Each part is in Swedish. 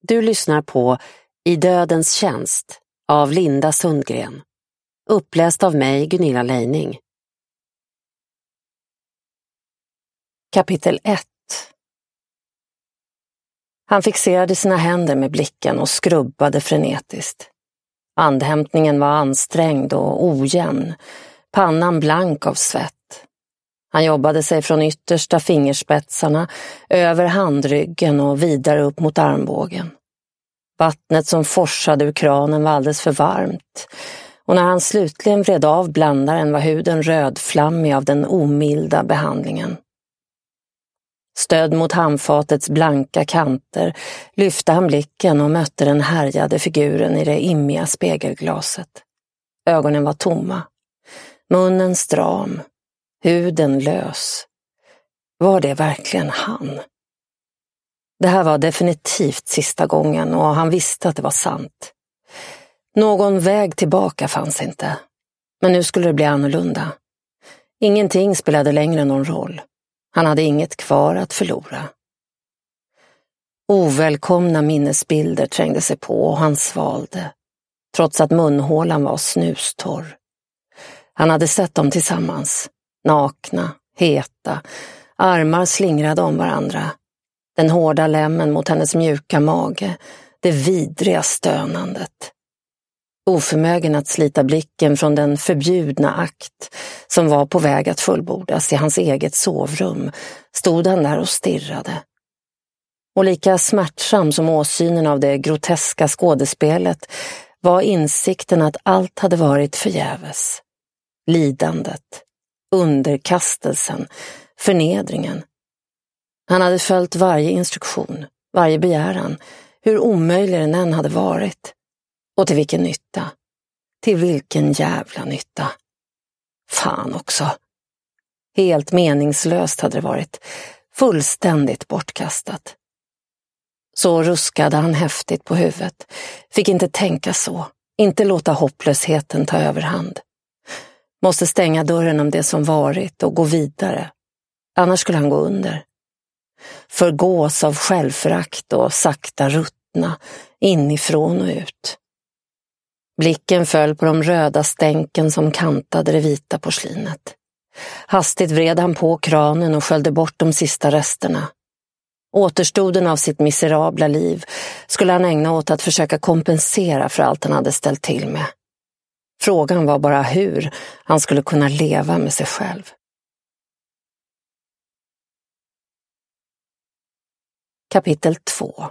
Du lyssnar på I dödens tjänst av Linda Sundgren. Uppläst av mig, Gunilla Leining. Kapitel 1. Han fixerade sina händer med blicken och skrubbade frenetiskt. Andhämtningen var ansträngd och ojämn, pannan blank av svett. Han jobbade sig från yttersta fingerspetsarna över handryggen och vidare upp mot armbågen. Vattnet som forsade ur kranen var alldeles för varmt, och när han slutligen vred av blandaren var huden rödflammig av den omilda behandlingen. Stöd mot handfatets blanka kanter lyfte han blicken och mötte den härjade figuren i det immiga spegelglaset. Ögonen var tomma, munnen stram, huden lös. Var det verkligen han? Det här var definitivt sista gången och han visste att det var sant. Någon väg tillbaka fanns inte. Men nu skulle det bli annorlunda. Ingenting spelade längre någon roll. Han hade inget kvar att förlora. Ovälkomna minnesbilder trängde sig på och han svalde, trots att munhålan var snustorr. Han hade sett dem tillsammans, nakna, heta, armar slingrade om varandra. Den hårda lämmen mot hennes mjuka mage, det vidriga stönandet. Oförmögen att slita blicken från den förbjudna akt som var på väg att fullbordas i hans eget sovrum, stod han där och stirrade. Och lika smärtsam som åsynen av det groteska skådespelet var insikten att allt hade varit förgäves. Lidandet, underkastelsen, förnedringen. Han hade följt varje instruktion, varje begäran, hur omöjlig den än hade varit. Och till vilken nytta? Till vilken jävla nytta? Fan också. Helt meningslöst hade det varit. Fullständigt bortkastat. Så ruskade han häftigt på huvudet. Fick inte tänka så. Inte låta hopplösheten ta överhand. Måste stänga dörren om det som varit och gå vidare. Annars skulle han gå under. Förgås av självförakt och sakta ruttna inifrån och ut. Blicken föll på de röda stänken som kantade det vita porslinet. Hastigt vred han på kranen och sköljde bort de sista resterna. Återstoden av sitt miserabla liv skulle han ägna åt att försöka kompensera för allt han hade ställt till med. Frågan var bara hur han skulle kunna leva med sig själv. Kapitel 2.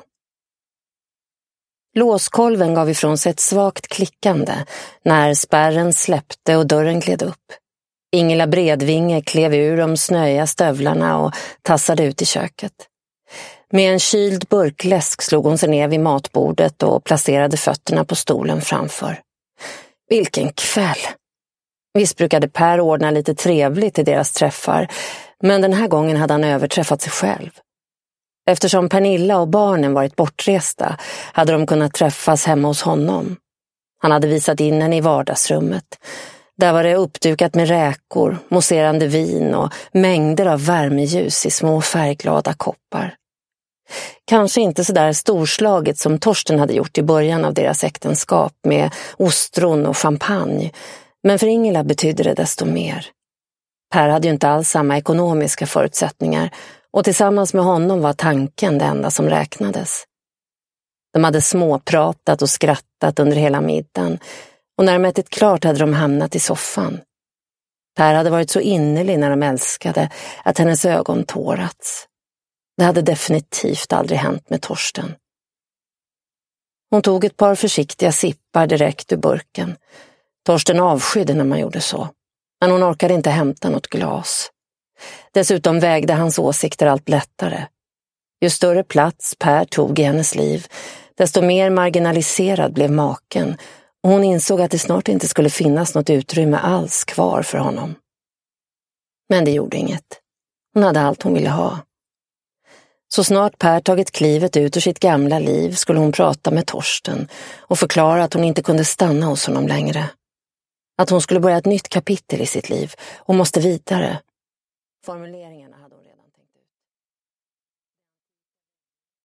Låskolven gav ifrån sig ett svagt klickande när spärren släppte och dörren gled upp. Ingela Bredvinge klev ur de snöiga stövlarna och tassade ut i köket. Med en kyld burkläsk slog hon sig ner vid matbordet och placerade fötterna på stolen framför. Vilken kväll! Visst brukade Per ordna lite trevligt i deras träffar, men den här gången hade han överträffat sig själv. Eftersom Pernilla och barnen varit bortresta hade de kunnat träffas hemma hos honom. Han hade visat in henne i vardagsrummet. Där var det uppdukat med räkor, mousserande vin och mängder av värmeljus i små färgglada koppar. Kanske inte så där storslaget som Torsten hade gjort i början av deras äktenskap med ostron och champagne, men för Ingela betydde det desto mer. Per hade ju inte alls samma ekonomiska förutsättningar och tillsammans med honom var tanken det enda som räknades. De hade småpratat och skrattat under hela middagen och när de ätit klart hade de hamnat i soffan. Per hade varit så innerlig när de älskade att hennes ögon tårats. Det hade definitivt aldrig hänt med Torsten. Hon tog ett par försiktiga sippar direkt ur burken. Torsten avskydde när man gjorde så, men hon orkade inte hämta något glas. Dessutom vägde hans åsikter allt lättare. Ju större plats Per tog i hennes liv, desto mer marginaliserad blev maken, och hon insåg att det snart inte skulle finnas något utrymme alls kvar för honom. Men det gjorde inget. Hon hade allt hon ville ha. Så snart Per tagit klivet ut ur sitt gamla liv skulle hon prata med Torsten och förklara att hon inte kunde stanna hos honom längre. Att hon skulle börja ett nytt kapitel i sitt liv och måste vidare. Formuleringarna